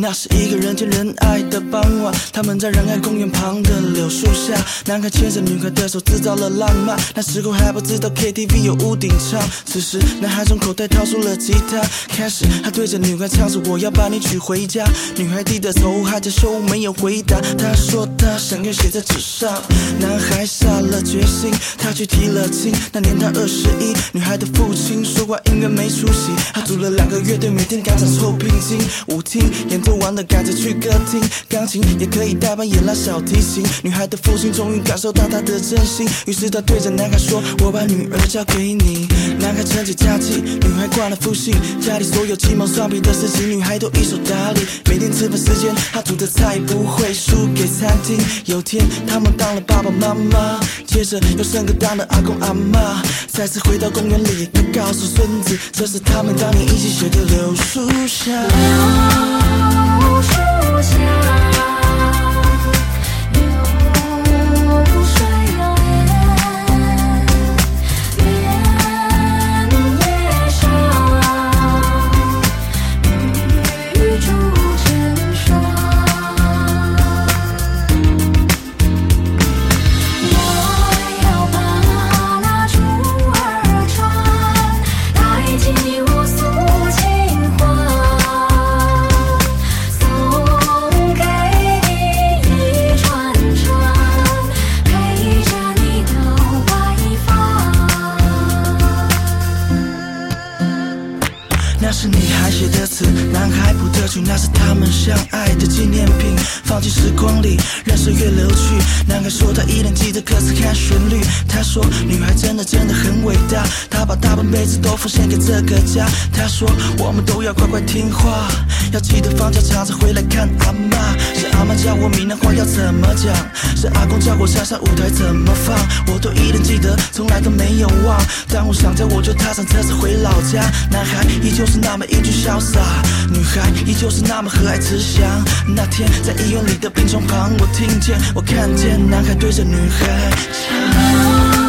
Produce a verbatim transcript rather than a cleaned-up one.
那是一个人见人爱的傍晚，他们在仁爱公园旁的柳树下，男孩牵着女孩的手制造了浪漫，那时候还不知道 K T V 有屋顶唱。此时男孩从口袋掏出了吉他，开始他对着女孩唱着我要把你娶回家。女孩低着头还在说没有回答，他说他想要写在纸上。男孩下了决心，他去提了亲。那年他二十一，女孩的父亲说话音乐没出息，他组了两个乐队，每天赶场凑聘金。舞厅演奏完了赶着去歌厅，钢琴也可以代班演拉小提琴。女孩的父亲终于感受到她的真心，于是他对着男孩说我把女儿交给你。男孩撑起家计，女孩惯了复姓，家里所有鸡毛蒜皮的事情女孩都一手打理。每天吃饭时间她煮的菜不会输给餐厅。有天他们当了爸爸妈妈，接着又生个当了阿公阿嬷。再次回到公园里，他告诉孙子这是他们当年一起写的柳树下。 柳树下，流水摇曳，莲叶上，玉珠成双。我要把蜡烛儿传，带起我诉情话。 那是女孩写的词，男孩谱的曲，那是他们相爱的纪念品。放进时光里，任岁月流去。男孩说他依然记得歌词和旋律。他说女孩真的真的很伟大，他把大半辈子都奉献给这个家。他说我们都要乖乖听话，要记得放假常常回来看阿嬷。是阿嬷教我闽南话要怎么讲，是阿公教我山上舞台怎么放，我都依然记得，从来都没有忘。当我想家，我就踏上车子回老家。男孩依旧是那么英俊潇洒，女孩依旧是那么和蔼慈祥。那天在医院里的病床旁，我听见，我看见男孩对着女孩唱。